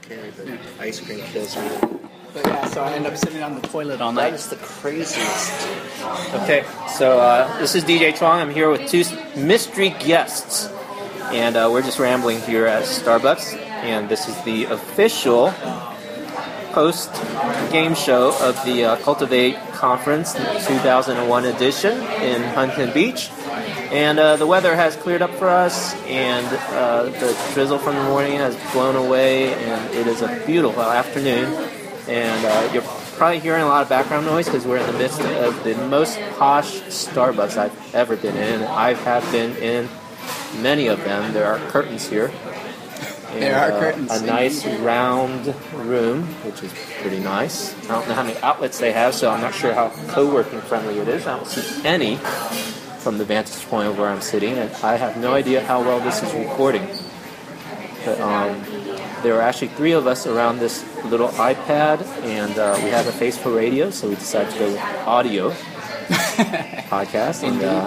okay, but ice cream kills me. But yeah, so I end up sitting on the toilet all night. That is the craziest. Okay, so this is DJ Chuang. I'm here with two mystery guests, and we're just rambling here at Starbucks. And this is the official post-game show of the Cultivate Conference 2001 edition in Huntington Beach. And the weather has cleared up for us, and the drizzle from the morning has blown away, and it is a beautiful afternoon. And you're probably hearing a lot of background noise because we're in the midst of the most posh Starbucks I've ever been in. I have been in many of them. There are curtains here. And, there are curtains. A nice round room, which is pretty nice. I don't know how many outlets they have, so I'm not sure how co-working friendly it is. I don't see any from the vantage point of where I'm sitting, and I have no idea how well this is recording. But there are actually three of us around this little iPad, and we have a face for radio, so we decided to go with audio podcast.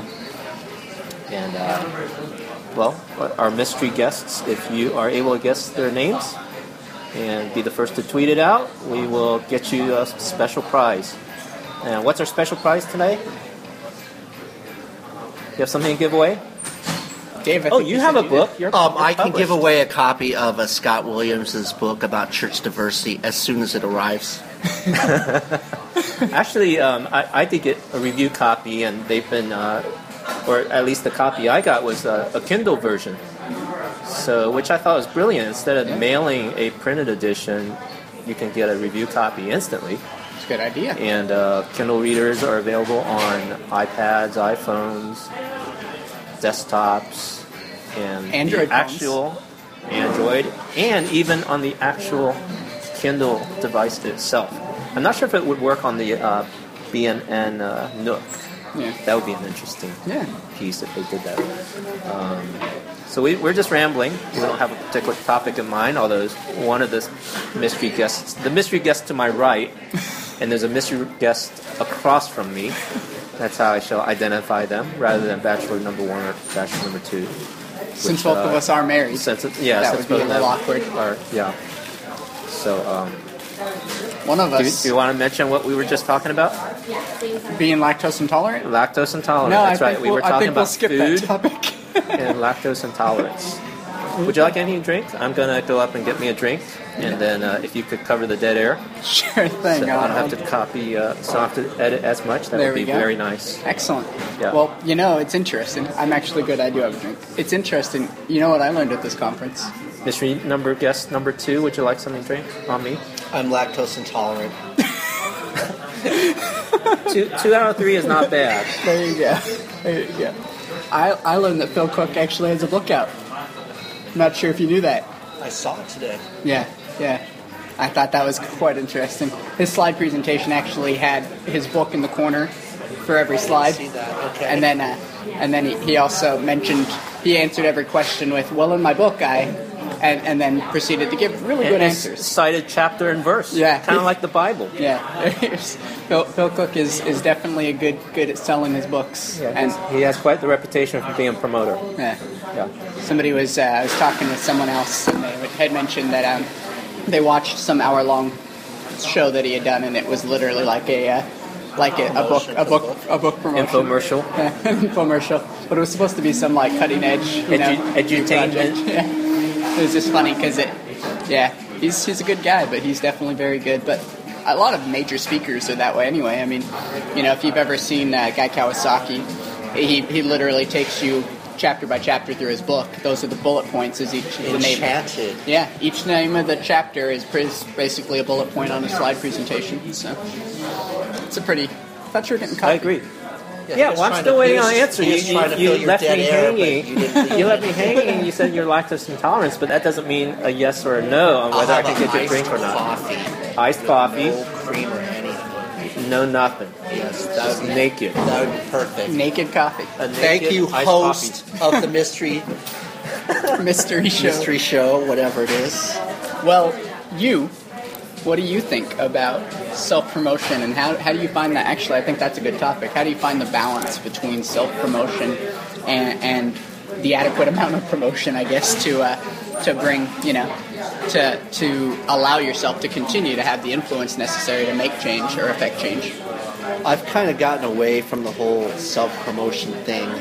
Well, our mystery guests, if you are able to guess their names and be the first to tweet it out, we will get you a special prize. And what's our special prize tonight? You have something to give away? Dave, I oh, think you have a book. You're I can published. give away a copy of Scott Williams' book about church diversity as soon as it arrives. Actually, I did get a review copy, and they've been, or at least the copy I got was a Kindle version. So, which I thought was brilliant. Instead of mailing a printed edition, you can get a review copy instantly. It's a good idea. And Kindle readers are available on iPads, iPhones, desktops, and Android the actual Android, and even on the actual Kindle device itself. I'm not sure if it would work on the BNN Nook. Yeah. That would be an interesting Yeah. piece if they did that. So we're just rambling. We don't have a particular topic in mind, although one of the mystery guest to my right, and there's a mystery guest across from me. That's how I shall identify them, rather than bachelor number one or bachelor number two. Since both of us are married, that would since be a both little of them awkward. yeah. So, One of us do you want to mention what we were just talking about? being lactose intolerant. Lactose intolerance. No, That's I right. think We were I talking think we'll about skip food that topic. and lactose intolerance. Would you like anything to drink? I'm going to go up and get me a drink, and then if you could cover the dead air, Sure thing. so I don't have to copy, so I don't have to edit as much. That There would be we go. very nice. Excellent. Yeah. Well, it's interesting. I'm actually good. I do have a drink. It's interesting. You know what I learned at this conference? Mystery guest number two, would you like something to drink on me? I'm lactose intolerant. Two out of three is not bad. There you go. There you go. I learned that Phil Cook actually has a book out. Not sure if you knew that. I saw it today. Yeah. I thought that was quite interesting. His slide presentation actually had his book in the corner for every slide. See that? Okay. And then he also mentioned, he answered every question with, well, in my book, and then proceeded to give really good And answers. cited chapter and verse. Yeah. Kind of like the Bible. Yeah. Phil Cook is definitely good at selling his books. Yeah, And he has quite the reputation for being a promoter. yeah. Yeah. Somebody was, I was talking with someone else, and they had mentioned that they watched some hour-long show that he had done, and it was literally like a book promotion. Infomercial. Yeah, infomercial. But it was supposed to be some like cutting edge, edutainment. project. Yeah. It was just funny because he's a good guy, but he's definitely very good. But a lot of major speakers are that way anyway. I mean, if you've ever seen Guy Kawasaki, he literally takes you chapter by chapter through his book. Those are the bullet points as each name. Enchanted. Yeah, each name of the chapter is basically a bullet point on a slide presentation. So it's a pretty. I thought you were getting coffee. I agree. Yeah, well, I'm still waiting on an answer. You left me hanging. You left me hanging, and you said you're lactose intolerant, but that doesn't mean a yes or a no on whether I can get you a drink or not. Iced coffee. No cream or anything. No nothing. Yes, Just naked. That would be perfect. Naked coffee. Thank you, iced host coffee. of the mystery Mystery show. whatever it is. Well, what do you think about self-promotion, and how do you find that? Actually, I think that's a good topic. How do you find the balance between self-promotion and the adequate amount of promotion, I guess, to bring to allow yourself to continue to have the influence necessary to make change or affect change? I've kind of gotten away from the whole self-promotion thing.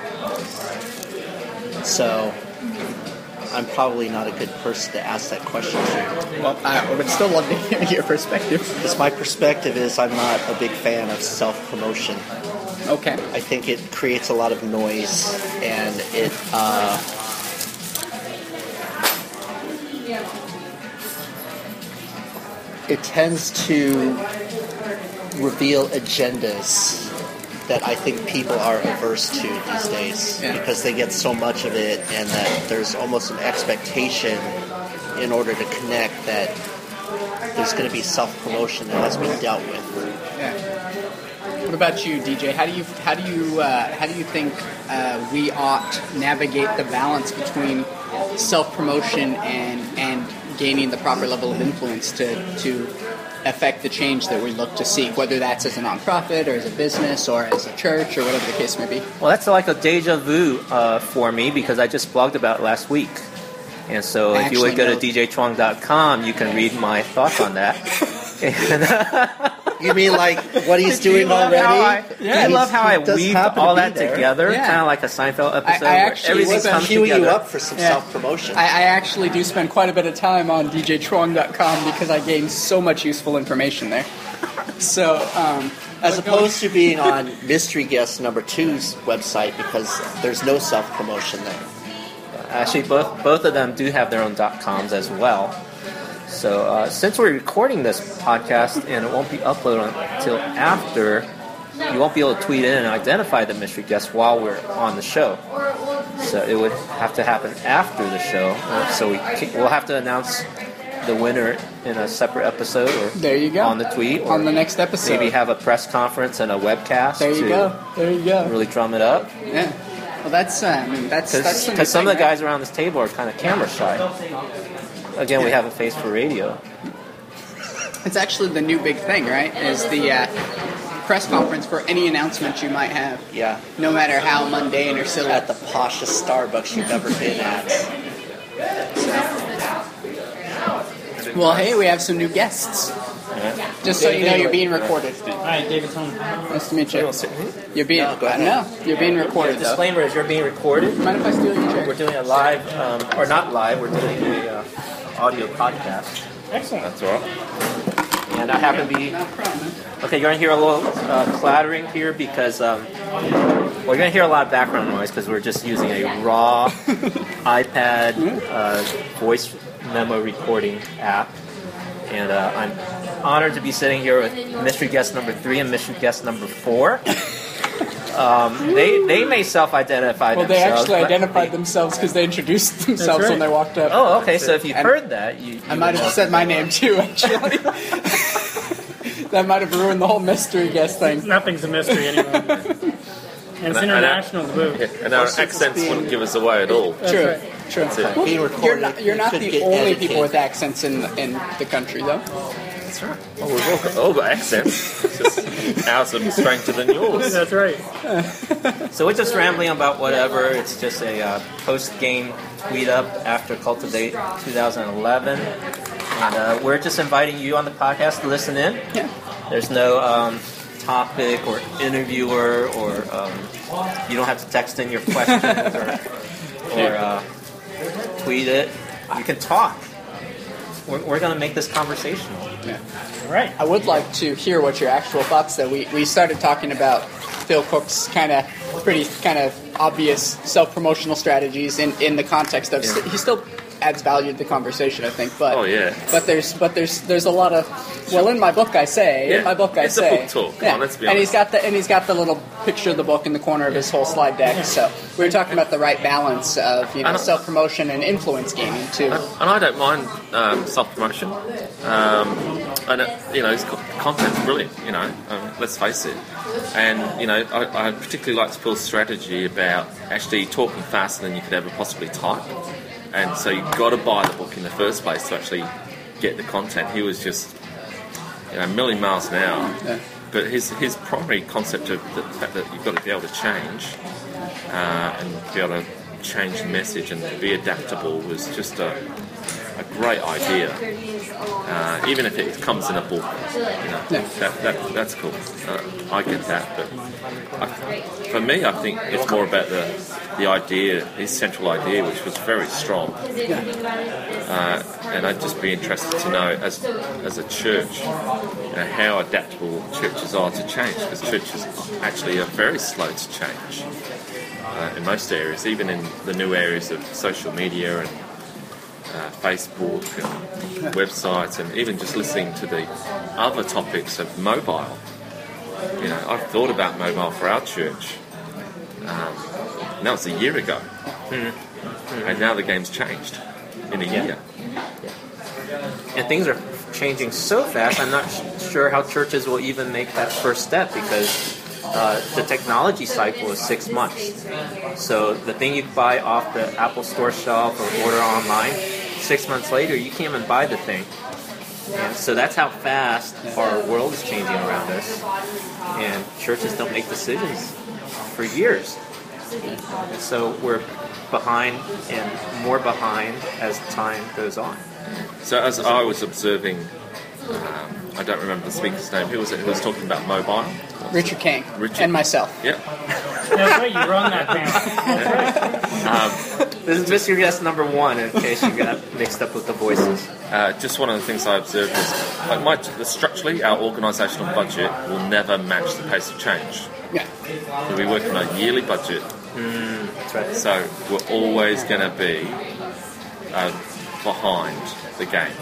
So I'm probably not a good person to ask that question to. Well, I would still love to hear your perspective. Because my perspective is I'm not a big fan of self-promotion. Okay. I think it creates a lot of noise, and it tends to reveal agendas that I think people are averse to these days because they get so much of it, and that there's almost an expectation in order to connect that there's going to be self-promotion that has to be dealt with. Yeah. What about you, DJ? How do you think we ought navigate the balance between self-promotion and gaining the proper level of influence to affect the change that we look to seek, whether that's as a nonprofit or as a business or as a church or whatever the case may be? Well, that's like a deja vu for me because I just blogged about it last week. And so if you would go to djchuang.com, you can read my thoughts on that. You mean like what he's doing already? I love how I weaved all that together, kind of like a Seinfeld episode. I actually was queuing you up for some self-promotion. I actually do spend quite a bit of time on djchuang.com because I gain so much useful information there. So, as opposed to being on Mystery Guest number 2's website because there's no self-promotion there. Actually, both of them do have their own .coms as well. So since we're recording this podcast and it won't be uploaded until after, you won't be able to tweet in and identify the mystery guest while we're on the show. So it would have to happen after the show. So we'll have to announce the winner in a separate episode or there you go. On the tweet. Or on the next episode. Maybe have a press conference and a webcast. There you go. Really drum it up. Yeah. Well, that's because some of the guys around this table are kind of camera shy. Again, we have a face for radio. It's actually the new big thing, right? Is the press conference for any announcement you might have. Yeah. No matter how mundane or silly. At the poshest Starbucks you've ever been at. So. Well, hey, we have some new guests. Yeah. Just so you know, you're being recorded. Hi, David Tone. Nice to meet you. You're being you're being recorded. The disclaimer is you're being recorded. Mind if I steal your chair? We're doing a live, or not live. We're doing a audio podcast. Excellent. That's all right. And I happen to be. Okay, you're gonna hear a little clattering here because you're gonna hear a lot of background noise because we're just using a raw iPad voice memo recording app. And I'm honored to be sitting here with mystery guest number 3 and mystery guest number 4. They may self-identify themselves. Well, they actually identified themselves because they introduced themselves when they walked up. Oh, okay. So if you heard that, I might have said my name too, actually. That might have ruined the whole mystery guest thing. Nothing's a mystery anymore. And it's international, the move. Yeah, and our accents wouldn't give us away at all. True. True. Well, you're not the only people with accents in the country, though. That's right. Well, we've all got accents. It's just ours are stranger than yours. That's right. So we're just rambling about whatever. It's just a post-game tweet up after Cultivate 2011. And we're just inviting you on the podcast to listen in. Yeah. There's no topic or interviewer or you don't have to text in your questions or tweet it. You can talk. We're going to make this conversational. Yeah. All right. I would like to hear what your actual thoughts, though. We started talking about Phil Cook's pretty obvious self-promotional strategies in the context of he still adds value to the conversation, I think. But but there's a lot of in my book I say it's a book talk. Yeah. Come on, let's be honest. And he's got the little picture of the book in the corner of his whole slide deck. So we were talking about the right balance of self-promotion and influence gaining too. And I don't mind self-promotion. And his content's brilliant. Let's face it. And I particularly liked Phil's strategy about actually talking faster than you could ever possibly type. And so you've got to buy the book in the first place to actually get the content. He was just, a million miles an hour. Yeah. But his primary concept of the fact that you've got to be able to change and be able to change the message and be adaptable was just a great idea, even if it comes in a book. That's cool. I get that, but for me, I think it's more about the idea, his central idea, which was very strong. And I'd just be interested to know, as a church, how adaptable churches are to change, because churches actually are very slow to change in most areas, even in the new areas of social media and Facebook and websites, and even just listening to the other topics of mobile. I've thought about mobile for our church. That was a year ago, and now the game's changed in a year. And things are changing so fast, I'm not sure how churches will even make that first step, because the technology cycle is 6 months. So the thing you buy off the Apple Store shelf or order online, 6 months later, you can't even buy the thing. And so that's how fast our world is changing around us. And churches don't make decisions for years. And so we're behind and more behind as time goes on. So as I was observing, I don't remember the speaker's name. Who was it who was talking about mobile? Richard King. And myself. Yeah. That's right, you run that panel. This is Mr. Guest number 1, in case you got mixed up with the voices. Just one of the things I observed is, structurally, our organisational budget will never match the pace of change. Yeah. So we work on a yearly budget. That's right. So we're always going to be behind the game.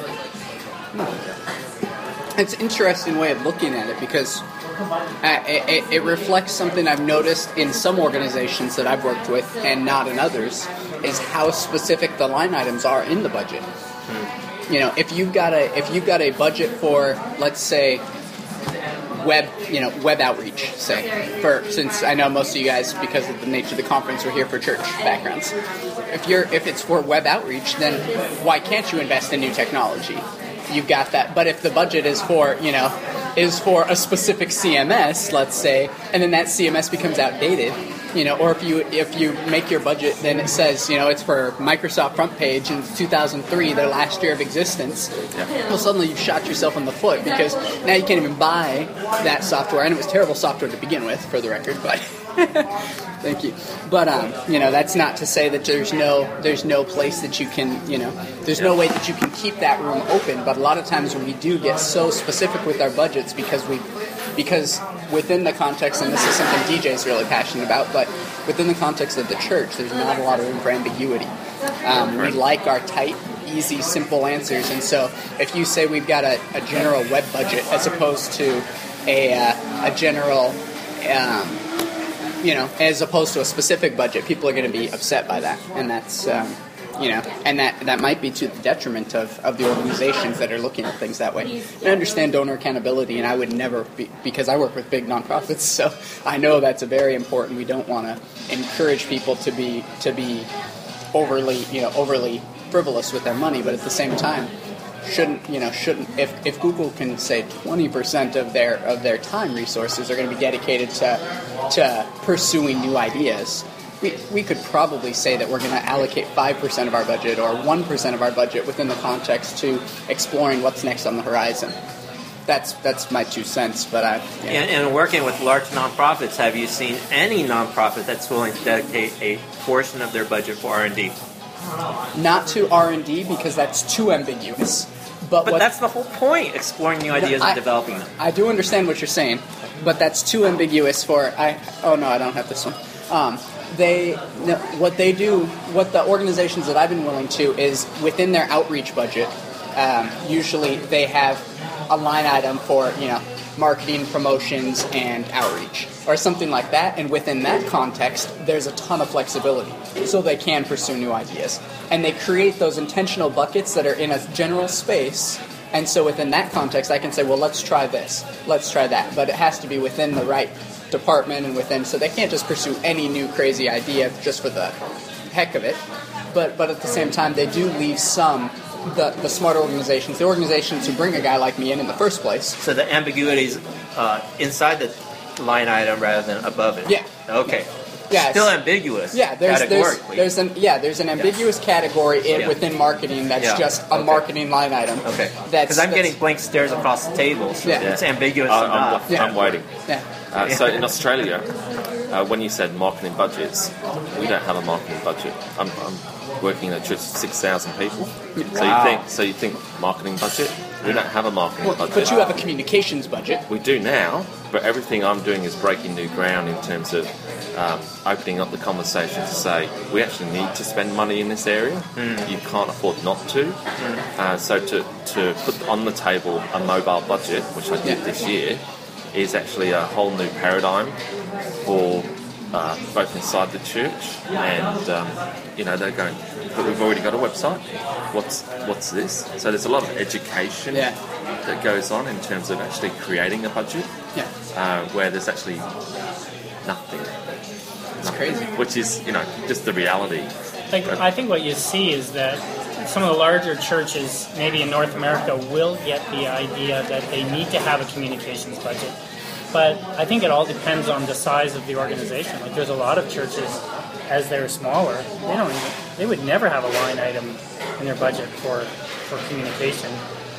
It's an interesting way of looking at it, because it reflects something I've noticed in some organizations that I've worked with and not in others, is how specific the line items are in the budget. If you've got a budget for, let's say, web outreach, since I know most of you guys, because of the nature of the conference, are here for church backgrounds. If it's for web outreach, then why can't you invest in new technology? You've got that. But if the budget is for a specific CMS, let's say, and then that CMS becomes outdated, or if you make your budget, then it says, it's for Microsoft Front Page in 2003, their last year of existence. Yeah. Well, suddenly you've shot yourself in the foot, because now you can't even buy that software, and it was terrible software to begin with, for the record. But thank you. But that's not to say that there's no place that you can, there's no way that you can keep that room open. But a lot of times when we do get so specific with our budgets, because within the context, and this is something DJ's really passionate about, but within the context of the church, there's not a lot of room for ambiguity. We like our tight, easy, simple answers, and so if you say we've got a general web budget as opposed to a general, as opposed to a specific budget, people are going to be upset by that, and that's and that might be to the detriment of the organizations that are looking at things that way. And I understand donor accountability, and I would never be, because I work with big nonprofits, so I know that's a very important. We don't want to encourage people to be overly frivolous with their money, but at the same time, shouldn't if Google can say 20% of their time resources are going to be dedicated to pursuing new ideas, we could probably say that we're going to allocate 5% of our budget or 1% of our budget within the context to exploring what's next on the horizon. That's my 2 cents, but And working with large nonprofits, have you seen any nonprofit that's willing to dedicate a portion of their budget for R&D? Not to R&D, because that's too ambiguous. But that's the whole point, exploring new ideas and developing them. I do understand what you're saying, but that's too ambiguous for... I don't have this one. What the organizations that I've been willing to is within their outreach budget, usually they have a line item for, marketing, promotions, and outreach, or something like that, and within that context, there's a ton of flexibility, so they can pursue new ideas. And they create those intentional buckets that are in a general space, and so within that context, I can say, well, let's try this, let's try that, but it has to be within the right department and within, so they can't just pursue any new crazy idea just for the heck of it, but at the same time, they do leave some, the smart organizations, the organizations who bring a guy like me in the first place. So the ambiguity is inside the line item rather than above it. Yeah. Okay. Yeah, Still ambiguous. Yeah, categorically. there's an ambiguous category within marketing that's just a marketing line item. Okay. That's Because I'm getting blank stares across the table, so it's ambiguous enough. I'm waiting. Yeah. So in Australia, when you said marketing budgets, we don't have a marketing budget. I'm working in a church of 6,000 people. So you think marketing budget? We don't have a marketing budget. But you have a communications budget. We do now, but everything I'm doing is breaking new ground in terms of opening up the conversation to say we actually need to spend money in this area. You can't afford not to. So to put on the table a mobile budget, which I did this year, is actually a whole new paradigm for both inside the church and they're going, but we've already got a website. What's this? So there's a lot of education that goes on in terms of actually creating a budget. Where there's actually nothing. It's crazy. Which is just the reality. I think what you see is that some of the larger churches, maybe in North America, will get the idea that they need to have a communications budget. But I think it all depends on the size of the organization. Like there's a lot of churches, as they're smaller, they would never have a line item in their budget for communication.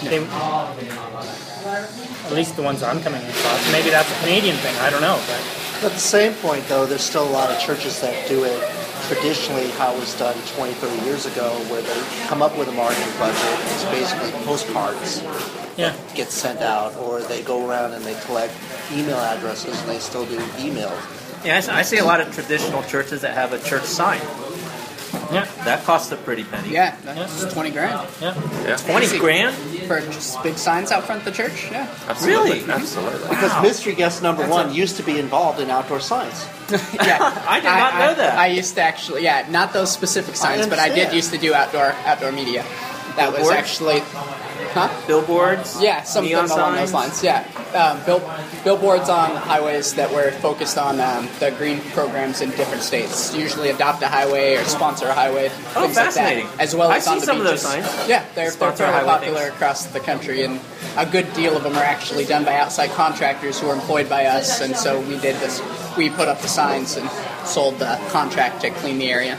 At least the ones I'm coming across. Maybe that's a Canadian thing. I don't know. But at the same point, though, there's still a lot of churches that do it traditionally how it was done 20, 30 years ago, where they come up with a marketing budget. It's basically postcards that get sent out, or they go around and they collect email addresses, and they still do emails. Yeah, I see a lot of traditional churches that have a church sign. Yeah. That costs a pretty penny. Yeah, that's $20,000. Yeah. 20 grand? For just big signs out front of the church? Yeah. Absolutely. Really? Absolutely. Because mystery guest number one used to be involved in outdoor signs. Yeah. I did not know that. I used to actually, not those specific signs, but I did used to do outdoor media. That was actually... Huh? Billboards? Yeah, something neon along signs? those lines. Yeah, billboards on highways that were focused on the green programs in different states. Usually adopt a highway or sponsor a highway. Oh, fascinating! Like that, as well as I've on seen the some beaches. of those signs. Yeah, they're Sponsor fairly highway popular things. across the country, and a good deal of them are actually done by outside contractors who are employed by us. And so we did this. We put up the signs and sold the contract to clean the area.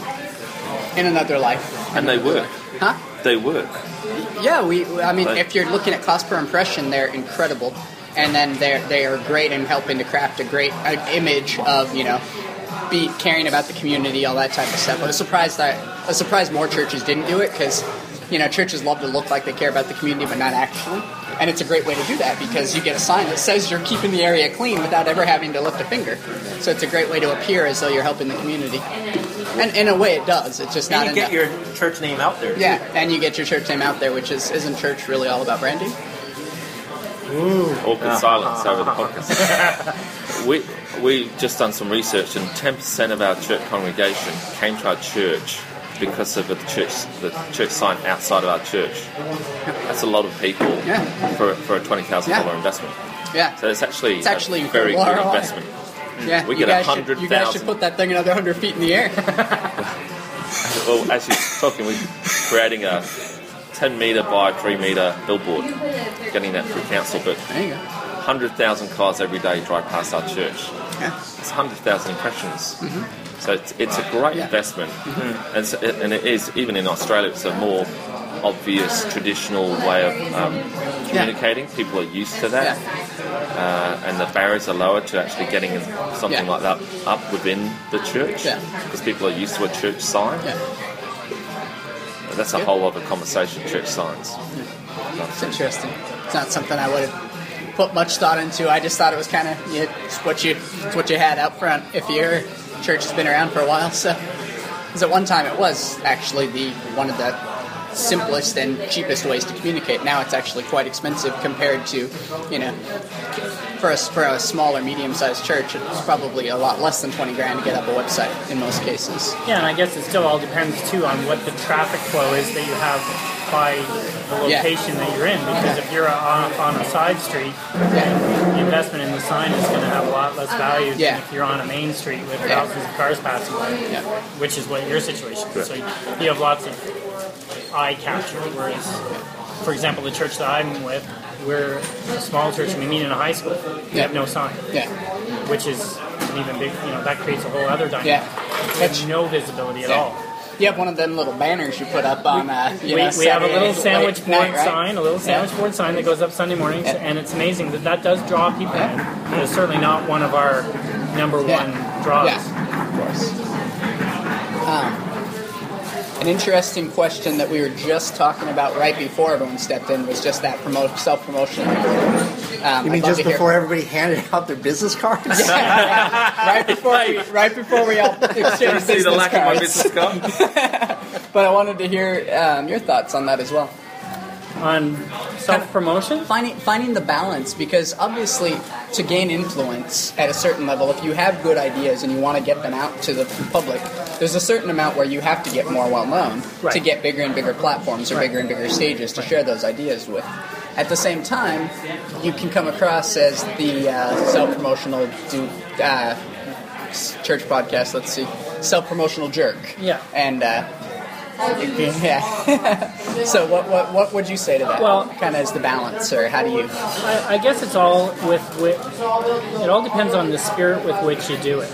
In another life. And they work. Huh? They work. Yeah, if you're looking at cost per impression, they're incredible, and then they are great in helping to craft a great image of be caring about the community, all that type of stuff. I was surprised more churches didn't do it because churches love to look like they care about the community, but not actually. And it's a great way to do that because you get a sign that says you're keeping the area clean without ever having to lift a finger. So it's a great way to appear as though you're helping the community. And in a way it does. It's just not And you get your church name out there. Yeah, and you get your church name out there, which isn't church really all about branding? Awkward silence over the podcast. We just done some research, and 10% of our church congregation came to our church because of the church sign outside of our church. That's a lot of people for a $20,000 investment. Yeah. So it's actually a incredible very good ROI. investment. Yeah, We get 100,000. You guys should put that thing another 100 feet in the air. Well, as you're talking, we're creating a 10-metre by 3-metre billboard, getting that through council. But There you go. 100,000 cars every day drive past our church. Yeah. It's 100,000 impressions. So it's a great investment. And it is, even in Australia, it's a more obvious, traditional way of communicating. People are used to that. And the barriers are lower to actually getting something like that up within the church. Because people are used to a church sign. That's a whole other conversation, church signs. It's interesting. It's not something I would have put much thought into. I just thought it was kind of it's what you had out front if your church has been around for a while. So, because at one time it was actually one of the simplest and cheapest ways to communicate. Now it's actually quite expensive compared to, for a small or medium-sized church, it's probably a lot less than $20,000 to get up a website in most cases. Yeah, and I guess it still all depends too on what the traffic flow is that you have by the location that you're in. Because if you're on a side street, the investment in the sign is going to have a lot less value than if you're on a main street with thousands of cars passing by, which is what your situation is. So you have lots of eye capture, whereas, for example, the church that I'm with, we're a small church and we meet in a high school. We have no sign, which is an even big, that creates a whole other dynamic. Yeah. There's no visibility at all. You have one of them little banners you put up on. We have a little sandwich board night, right? sign, board sign that goes up Sunday mornings, and it's amazing that does draw people in. But it's certainly not one of our number one draws. Yeah, of course. An interesting question that we were just talking about right before everyone stepped in was just that self-promotion. You mean just before everybody handed out their business cards? right before we all exchanged See the lack cards. of my business card? But I wanted to hear your thoughts on that as well. On self-promotion? Finding the balance, because obviously to gain influence at a certain level, if you have good ideas and you want to get them out to the public, there's a certain amount where you have to get more well-known to get bigger and bigger platforms or bigger and bigger stages to share those ideas with. At the same time, you can come across as the self-promotional church podcast, let's see, self-promotional jerk. Yeah. And so what would you say to that? Well, kind of as the balance, or how do you? I guess it's all it all depends on the spirit with which you do it.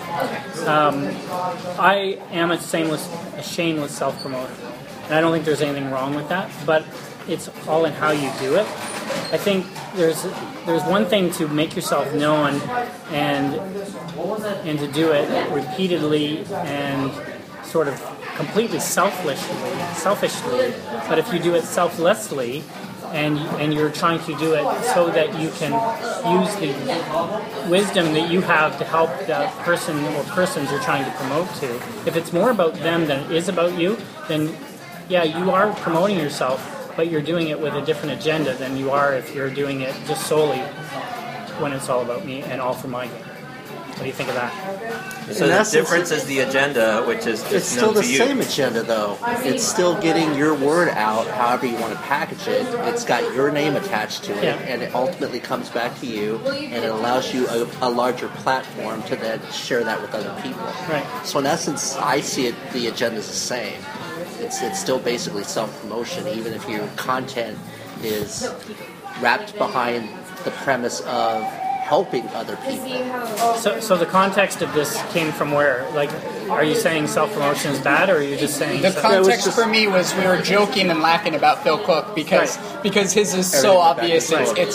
I am a shameless self-promoter, and I don't think there's anything wrong with that. But it's all in how you do it. I think there's one thing to make yourself known and to do it repeatedly and sort of completely selfishly, but if you do it selflessly and you're trying to do it so that you can use the wisdom that you have to help the person or persons you're trying to promote to, if it's more about them than it is about you, then yeah, you are promoting yourself, but you're doing it with a different agenda than you are if you're doing it just solely when it's all about me and all for my gain. What do you think of that? So the difference is the agenda, which is just it's still the same agenda, though. It's still getting your word out, however you want to package it. It's got your name attached to it, and it ultimately comes back to you, and it allows you a larger platform to then share that with other people. Right. So in essence, I see it. The agenda is the same. It's still basically self-promotion, even if your content is wrapped behind the premise of helping other people. So the context of this came from where? Like, are you saying self-promotion is bad, or are you just saying... The context for me was we were joking and laughing about Phil Cook because his is so obvious,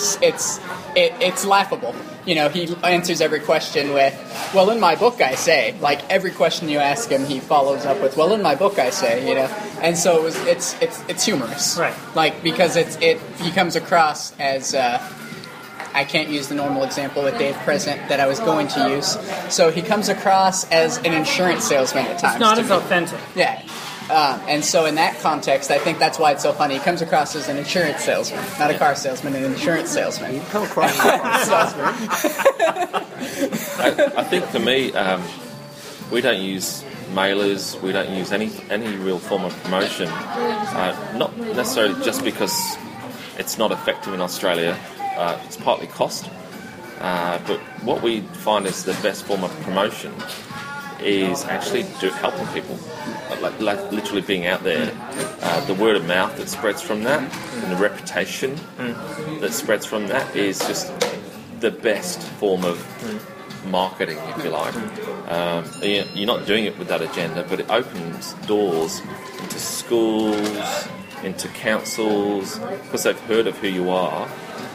it's laughable. You know, he answers every question with, well, in my book I say. Like, every question you ask him, he follows up with, well, in my book I say, you know. And so it's humorous. Right. Like, because he comes across as... I can't use the normal example with Dave present that I was going to use. So he comes across as an insurance salesman at times. It's not as authentic. Yeah. And so in that context, I think that's why it's so funny. He comes across as an insurance salesman, not a car salesman, an insurance salesman. You come across as a car salesman. I think for me, we don't use mailers. We don't use any real form of promotion. Not necessarily just because it's not effective in Australia. It's partly cost, but what we find is the best form of promotion is actually helping people, like literally being out there. The word of mouth that spreads from that, and the reputation that spreads from that is just the best form of marketing, if you like. You're not doing it with that agenda, but it opens doors into schools, into councils, because they've heard of who you are.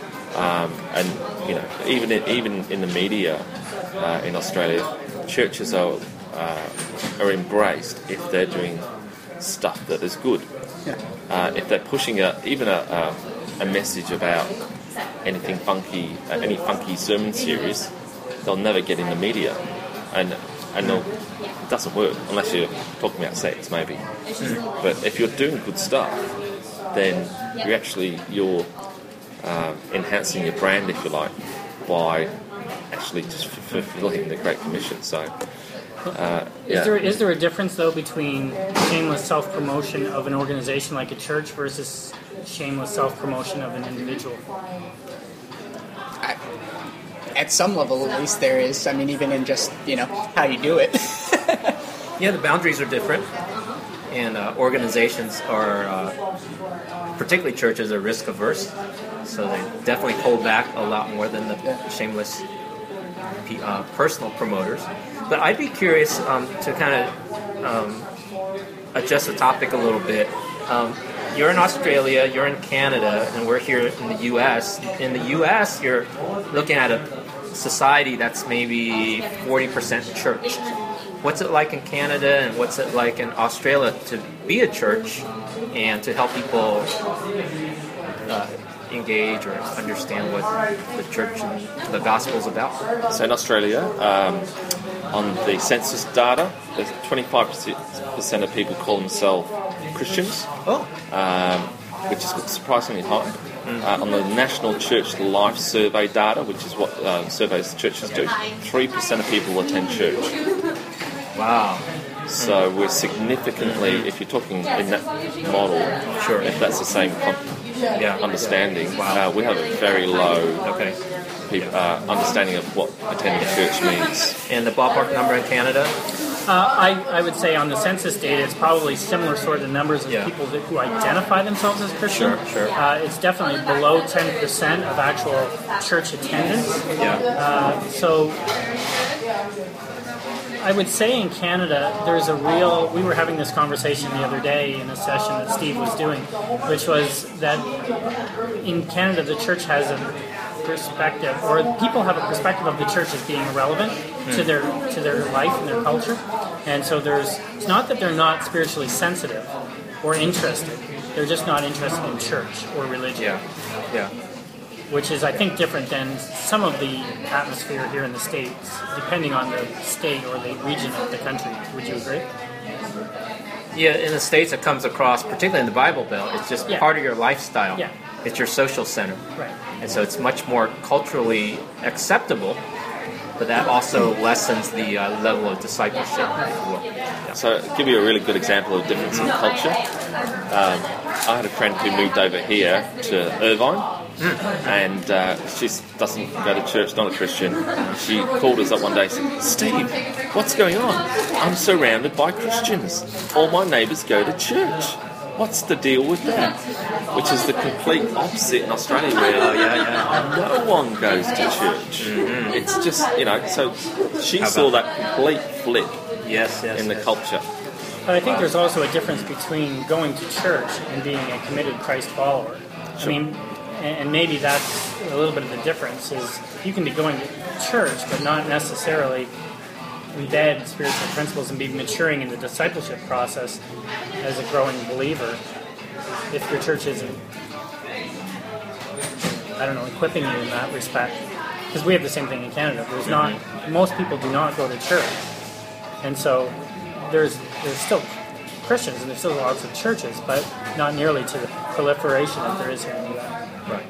And you know, even in the media in Australia, churches are embraced if they're doing stuff that is good. If they're pushing even a message about anything funky, any funky sermon series, they'll never get in the media, and it doesn't work unless you're talking about sex, maybe. But if you're doing good stuff, then you're enhancing your brand, if you like, by actually just fulfilling the Great Commission. So, Is there a difference though between shameless self-promotion of an organization like a church versus shameless self-promotion of an individual? At some level, at least, there is. I mean, even in just how you do it. Yeah, the boundaries are different, and organizations are, particularly churches, are risk averse. So they definitely hold back a lot more than the shameless personal promoters. But I'd be curious to kind of adjust the topic a little bit. You're in Australia, you're in Canada, and we're here in the U.S. In the U.S., you're looking at a society that's maybe 40% church. What's it like in Canada, and what's it like in Australia to be a church and to help people engage or understand what the church and the gospel is about? So in Australia, on the census data, there's 25% of people call themselves Christians, which is surprisingly high. On the National Church Life Survey data, which is what surveys churches do, 3% of people attend church. Wow. So we're significantly, if you're talking in that model, if that's the same understanding, we have a very low understanding of what attending church means. And the ballpark number in Canada? I would say on the census data, it's probably similar sort of numbers of people who identify themselves as Christian. Sure. It's definitely below 10% of actual church attendance. So I would say in Canada, there's we were having this conversation the other day in a session that Steve was doing, which was that in Canada, the church has a perspective, or people have a perspective of the church as being irrelevant to their life and their culture. And so it's not that they're not spiritually sensitive or interested, they're just not interested in church or religion. Which is, I think, different than some of the atmosphere here in the States, depending on the state or the region of the country. Would you agree? Yeah, in the States it comes across, particularly in the Bible Belt, it's just part of your lifestyle. Yeah. It's your social center. Right. And so it's much more culturally acceptable, but that also lessens the level of discipleship. Yeah. So I'll give you a really good example of difference in culture. I had a friend who moved over here to Irvine, and she doesn't go to church, not a Christian. She called us up one day and said, "Steve, what's going on? I'm surrounded by Christians. All my neighbours go to church. What's the deal with that?" Which is the complete opposite in Australia, where no one goes to church. It's just, so she saw that complete flip in the culture. But I think there's also a difference between going to church and being a committed Christ follower. Sure. I mean, and maybe that's a little bit of the difference, is you can be going to church but not necessarily embed spiritual principles and be maturing in the discipleship process as a growing believer if your church isn't, equipping you in that respect. Because we have the same thing in Canada. There's not, most people do not go to church. And so there's still Christians and there's still lots of churches, but not nearly to the proliferation that there is here in the U.S. Right.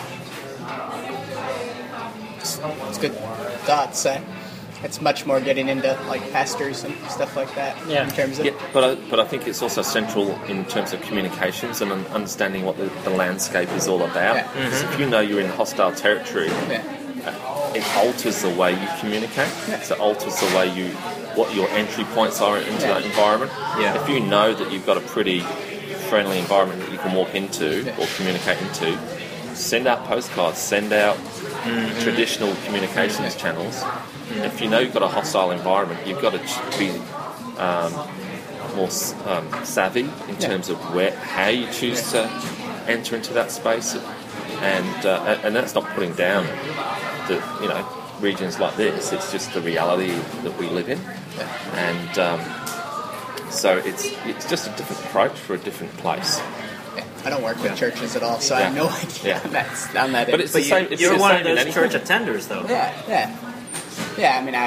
It's good thoughts. It's much more getting into like pastors and stuff like that. Yeah. In terms of but I think it's also central in terms of communications and understanding what the landscape is all about. Yeah. Because if you know you're in hostile territory, it alters the way you communicate. Yeah. So it alters the way what your entry points are into that environment. Yeah. If you know that you've got a pretty friendly environment that you can walk into or communicate into, send out postcards, send out traditional communications channels. If you know you've got a hostile environment, you've got to be more savvy in terms of how you choose to enter into that space, and that's not putting down the regions like this. It's just the reality that we live in, and so it's just a different approach for a different place. I don't work with churches at all, so I have no idea on that. But it's the same. You're one of those church attenders, though. Yeah. I mean,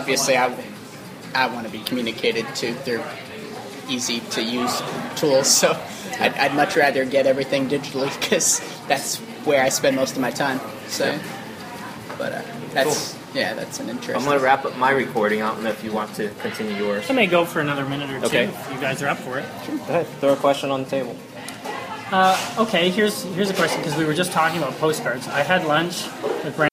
I want to be communicated to. They're easy to use tools, so I'd much rather get everything digitally because that's where I spend most of my time. So, but that's an interesting. I'm going to wrap up my recording. I don't know if you want to continue yours. I may go for another minute or two if you guys are up for it. Sure. Go ahead. Throw a question on the table. Okay, here's a question, because we were just talking about postcards. I had lunch with Brandon